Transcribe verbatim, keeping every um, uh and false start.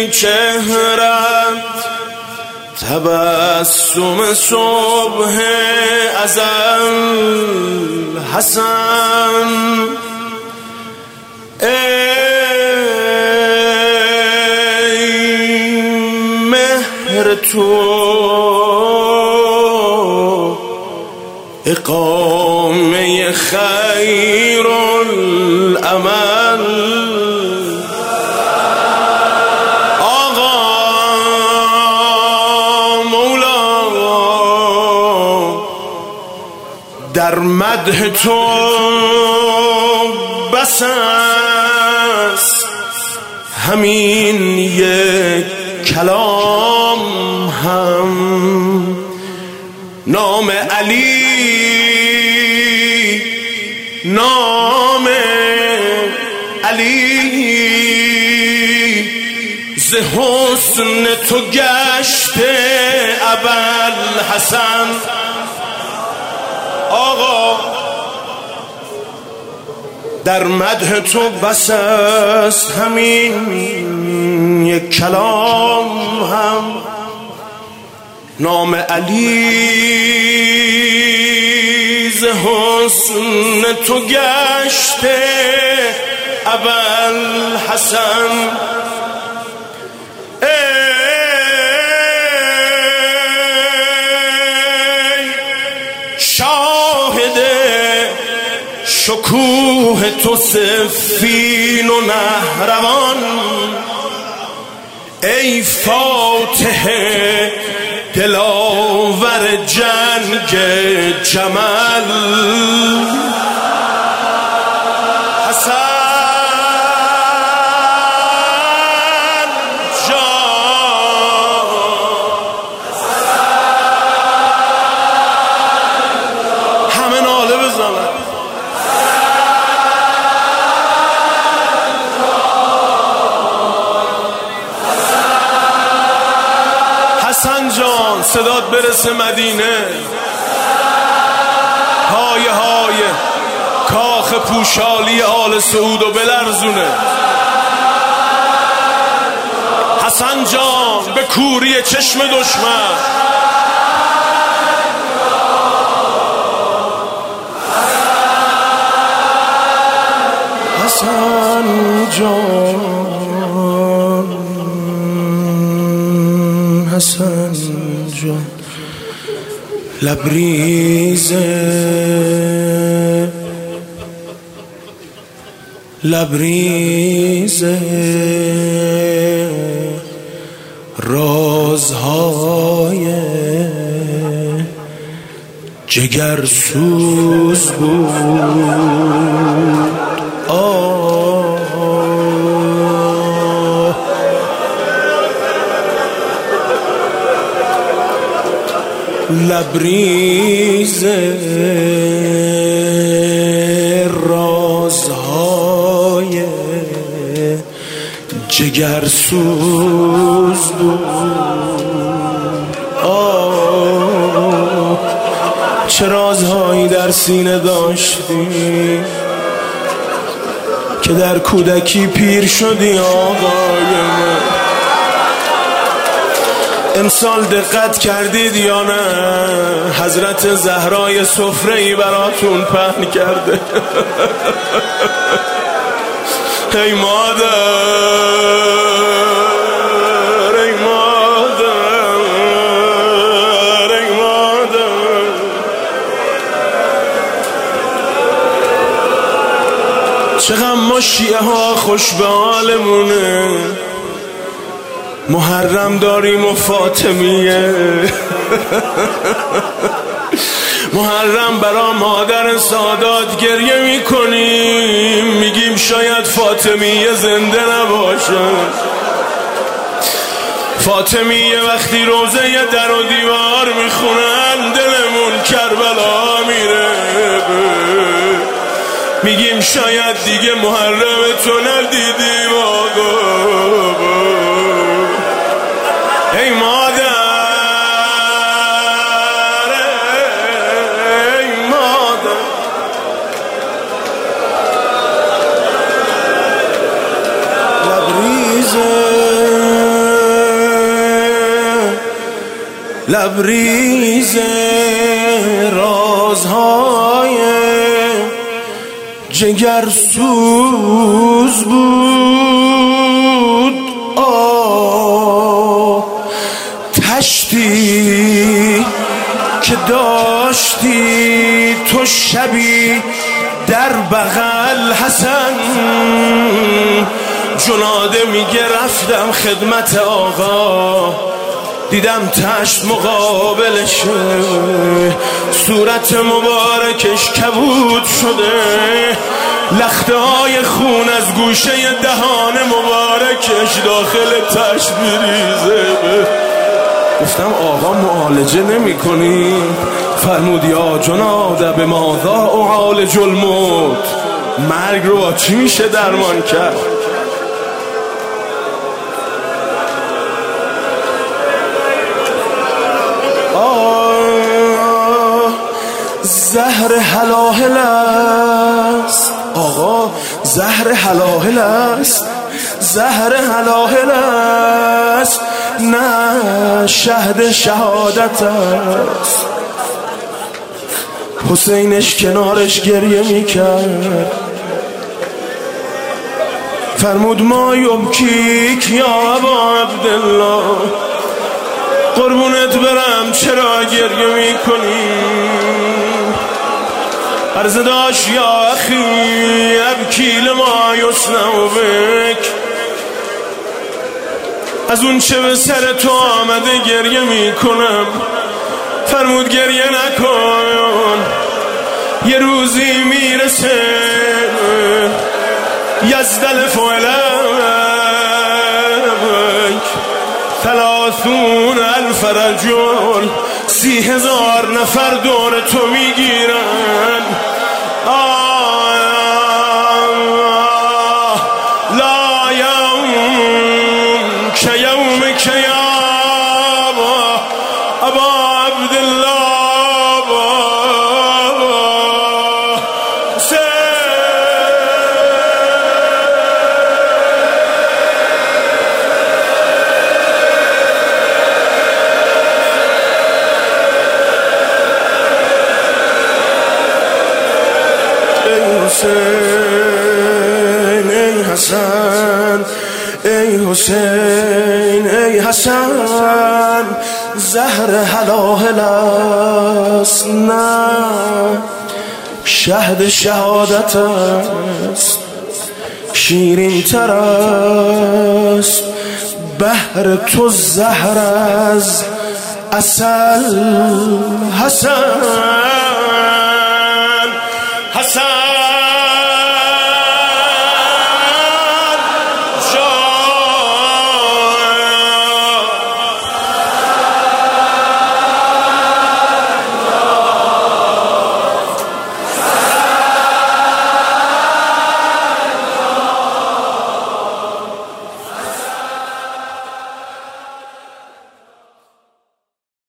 چهرت تبسم صبح ازل حسن، ای مهر تو اقامه خیر العمل، آقا مولا در مدح تو بس است همین یک کلام هم، نام علی نام علی ز حسن تو گشته ابوالحسن، آقا در مدح تو بس است همین یک کلام هم، نام علی ز حسن تو گشته ابوالحسن، ای شاهد شکوه تو سفین و نهروان، ای فاتح دلاور جنگ جمل، حسن جان همه ناله بزنن، حسن جان صدات برسه مدینه، های های کاخ پوشالی آل سعود و بلرزونه، حسن جان به کوری چشم دشمن، حسن جان حسن جان لبریزه لبریزه رازهای جگرسوز بود، آه لبریزه رازهای جگرسوز بود، آه چه رازهایی در سینه داشتی که در کودکی پیر شدی آقای من. امسال دقت کردید یا نه حضرت زهرای سفره‌ای براتون پهن کرده؟ ای مادر ای مادر ای مادر، چقدر ما شیعه ها خوش به حالمونه، محرم داریم و فاطمیه، محرم برا مادر سادات گریه میکنیم، میگیم شاید فاطمیه زنده نباشه. فاطمیه وقتی روزه یه در و دیوار میخونن دلمون کربلا میره، میگیم شاید دیگه محرم تو ندیدیم آقا. ای مادر ای مادر لبریزه لبریز رازهای جگر سوز بود. آه تشتی که داشتی تو شبی در بغل حسن، جناده میگه رفتم خدمت آقا، دیدم تشت مقابلشه، صورت مبارکش کبود شده، لخته های خون از گوشه دهان مبارکش داخل تشت میریزه. گفتم آقا معالجه نمی کنی؟ فرمود یا جناده به ماذا اعالج الموت، مرگ رو با چی میشه درمان کرد؟ زهر هلاهل است آقا، زهر هلاهل است، زهر هلاهل است، نه شهد شهادت است. حسینش کنارش گریه میکرد، فرمود ما یبکیک یا ابا عبدالله، قربونت برم چرا گریه میکنی؟ عرض داشت یا اخی ابکی لما یصنع بک، از اون چه به سر تو آمده گریه میکنم. فرمود گریه نکن، یه روزی میرسه یزدل فعلک ثلاثون الف رجل، سی هزار نفر دور تو میگیرن. آه لا یوم که یوم که یا ابا عبدالله حسین ای حسن، ای حسین ای حسن، زهر هلاهل است، نه شهد شهادت است. شیرین تر است بهر تو زهر از عسل حسن،